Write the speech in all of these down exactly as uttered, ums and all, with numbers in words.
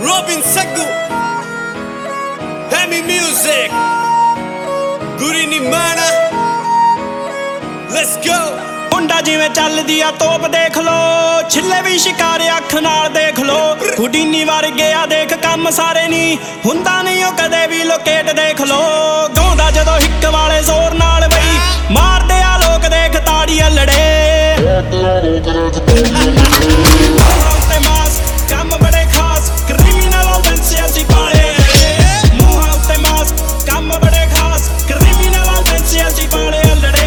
Robin Sagu, Hemi Music, Guri Nimana, let's go। ਮੁੰਡਾ ਜਿਵੇਂ ਚੱਲਦੀ ਆ ਤੋਪ ਦੇਖ ਲੋ, ਛਿੱਲੇ ਵੀ ਸ਼ਿਕਾਰੇ ਅੱਖ ਨਾਲ ਦੇਖ ਲੋ। ਹੁਡੀਨੀ ਵਰਗੇ ਆ ਦੇਖ ਕੰਮ ਸਾਰੇ ਨੀ ਹੁੰਦਾ, ਨਹੀਂ ਉਹ ਕਦੇ ਵੀ ਲੋਕੇਟ ਦੇਖ ਲੋ। ਗਾਉਂਦਾ ਜਦੋਂ ਹਿੱਕ ਵਾਲੇ ਜ਼ੋਰ ਨਾਲ ਬਈ, ਮਾਰਦੇ ਆ ਲੋਕ ਦੇਖ ਤਾੜੀਆਂ ਲੜੇ। ਤੇ ਮਾਸ ਕੰਮ ਬੜੇ ਖਾਸ, ਕ੍ਰਿਮੀਨਲ ਆਫੈਂਸ ਅਸੀਂ ਪਾਲੇ। ਮੂੰਹਾਂ ਉੱਤੇ ਮਾਸ ਕੰਮ ਬੜੇ ਖਾਸ, ਕ੍ਰਿਮੀਨਲ ਆਫੈਂਸ ਅਸੀਂ ਪਾਲੇ ਲੜੇ।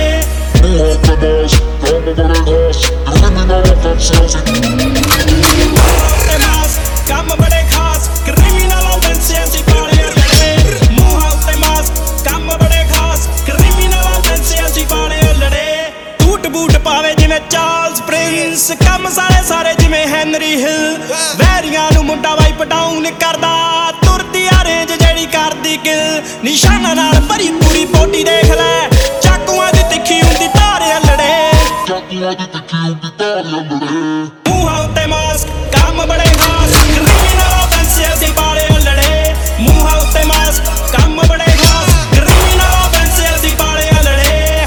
ਕੰਮ ਬੜੇ ਖਾਸ, ਕ੍ਰਿਮੀਨਲ ਆਫੈਂਸ ਅਸੀਂ ਪਾਲੇ ਲੜੇ। ਮੂੰਹਾਂ ਉੱਤੇ ਮਾਸ ਕੰਮ ਬੜੇ ਖਾਸ, ਕ੍ਰਿਮੀਨਲ ਆਫੈਂਸ ਅਸੀਂ ਪਾਲੇ ਲੜੇ। ਟੂਟ ਬੂਟ ਪਾਵੇ ਜਿਵੇਂ ਚਾਰਲਸ ਪ੍ਰਿੰਸ, ਕੰਮ ਸਾਰੇ ਸਾਰੇ ਜਿਵੇਂ ਹੈਨਰੀ ਹਿਲ। ਵੈਰੀਆਂ ਨੂੰ ਮੁੰਡਾ ਵਾਈਪ ਡਾਊਨ ਕਰਦਾ, ਤੁਰਦੀ ਆ ਰੇਂਜ ਜਿਹੜੀ ਕਰਦੀ ਕਿਲ। ਨਿਸ਼ਾਨਾ ਨਾਲ ਭਰੀ ਪੂਰੀ ਬੋਡੀ ਦੇਖ ਲੈ, ਚਾਕੂਆਂ ਦੀ ਤਿੱਖੀ ਹੁੰਦੀ ਧਾਰੇ ਲੜੇ। ਮੂੰਹਾਂ ਉੱਤੇ ਮਾਸਕ ਕੰਮ ਬੜੇ ਖਾਸ, ਕ੍ਰਿਮੀਨਲ ਆਫੈਂਸ ਅਸੀਂ ਪਾਲੇ ਲੜੇ। ਮੂੰਹਾਂ ਉੱਤੇ ਮਾਸਕ ਕੰਮ ਬੜੇ ਖਾਸ, ਕ੍ਰਿਮੀਨਲ ਆਫੈਂਸ ਅਸੀਂ ਪਾਲੇ ਲੜੇ।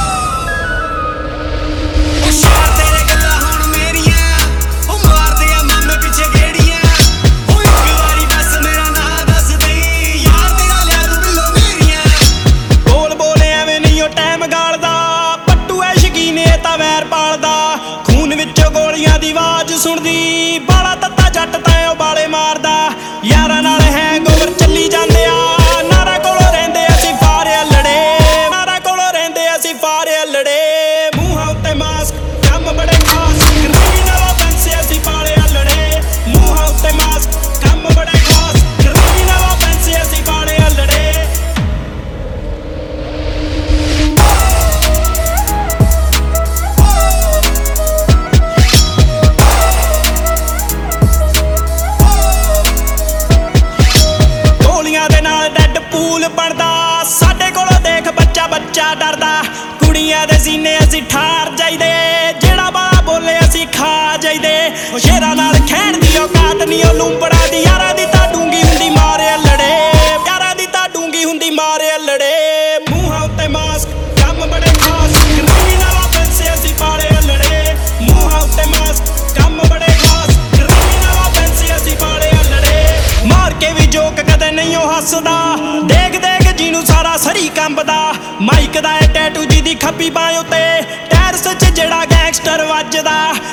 ਉਹ ਸ਼ਾਰ ਤੇਰੇ ਗੱਲਾਂ ਹੁਣ ਮੇਰੀਆਂ, ਉਹ ਮਾਰਦੇ ਆ ਮਾਮੇ ਪਿੱਛੇ ਗੇੜੀਆਂ। ਉਹ ਇੱਕ ਵਾਰੀ ਬਸ ਮੇਰਾ ਨਾਂ ਦੱਸ ਦੇਈ, ਯਾਰ ਤੇਰਾ ਲਿਆ ਤੂੰ ਬਿੱਲੋ ਮੇਰੀਆਂ। ਬੋਲ ਬੋਲੇ ਐਵੇਂ ਨਹੀਂ ਉਹ ਟਾਈਮ ਗਾਲਦਾ, ਪੱਟੂ ਐ ਸ਼ਕੀਨ ਇਹ ਤਾਂ ਵੈਰ ਪਾਲਦਾ। ਖੂਨ ਵਿੱਚੋਂ ਗੋਲੀਆਂ ਦੀ ਆਵਾਜ਼ ਸੁਣਦੀ, ਬਾਲਾ ਤੱਤਾ ਜੱਟ ਤਾਂ ਉਹ ਬਾਲੇ ਮਾਰਦਾ। ਯਾਰਾਂ ਨਾਲ ਹੈਂਗਓਵਰ ਚੱਲੀ ਜਾਂਦੇ ਆ, ਨਾਰਾ ਕੋਲੋਂ ਰਹਿੰਦੇ ਅਸੀਂ ਫਾਰੇ ਲੜੇ। ਨਾਰਾ ਕੋਲੋਂ ਰਹਿੰਦੇ ਅਸੀਂ ਫਾਰੇ ਲੜੇ। ਮੂੰਹਾਂ ਉੱਤੇ ਮਾਸਕ ਕੰਮ ਬੜੇ ਖਾਸ, ਕ੍ਰਿਮੀਨਲ ਆਫੈਂਸ ਅਸੀਂ ਪਾਲੇ ਲੜੇ। ਮੂੰਹਾਂ ਉੱਤੇ ਮਾਸਕ ਕੰਮ ਬੜੇ ਖਾਸ, ਕ੍ਰਿਮੀਨਲ ਆਫੈਂਸ ਅਸੀਂ ਪਾਲੇ ਲੜੇ। ਗੋਲੀਆਂ ਦੇ ਨਾਲ ਡੈਡ ਪੂਲ ਬਣਦਾ, ਸਾਡੇ ਕੋਲੋਂ ਦੇਖ ਬੱਚਾ ਬੱਚਾ ਡਰਦਾ। ਕੁੜੀਆਂ ਦੇ ਸੀਨੇ ਅਸੀਂ ਠਾਰ ਜਾਈਦੇ, ਜਿਹੜਾ ਬਾਲਾ ਬੋਲੇ ਅਸੀਂ ਖਾ ਜਾਈਦੇ। ਸ਼ੇਰਾਂ ਨਾਲ ਖੈਣ ਦੀ ਔਕਾਤ ਨਹੀਂ ਉਹ ਲੂੰਬੜਾ ਦੀ, ਯਾਰਾਂ ਦੀ ਤਾਂ ਡੂੰਗੀ ਹੁੰਦੀ ਮਾਰੇ ਲੜੇ। ਯਾਰਾਂ ਦੀ ਤਾਂ ਡੂੰਗੀ ਹੁੰਦੀ ਮਾਰੇ ਲੜੇ। ਮੂੰਹਾਂ ਉੱਤੇ ਮਾਸਕ ਕੰਮ ਬੜੇ ਖਾਸ, ਕ੍ਰਿਮੀਨਲ ਆਫੈਂਸ ਅਸੀਂ ਪਾਲੇ ਲੜੇ। ਮੂੰਹਾਂ ਉੱਤੇ ਮਾਸਕ ਕੰਮ ਬੜੇ ਖਾਸ, ਕ੍ਰਿਮੀਨਲ ਆਫੈਂਸ ਅਸੀਂ ਪਾਲੇ ਲੜੇ। ਮਾਰ ਕੇ ਵੀ ਜੋਕ ਕਦੇ ਨਹੀਂ ਉਹ ਹੱਸਦਾ, ਦੇਖ ਦੇਖ ਜਿਹਨੂੰ ਸਾਰਾ ਸਰੀ ਕੰਬਦਾ। ਮਾਈਕ ਦਾ ਇਹ ਟੈਟੂ ਜੀ ਦੀ ਖੱਬੀ ਬਾਂਹ ਉੱਤੇ, ਟੈਰਸ 'ਚ ਜਿਹੜਾ ਗੈਂਗਸਟਰ ਵੱਜਦਾ।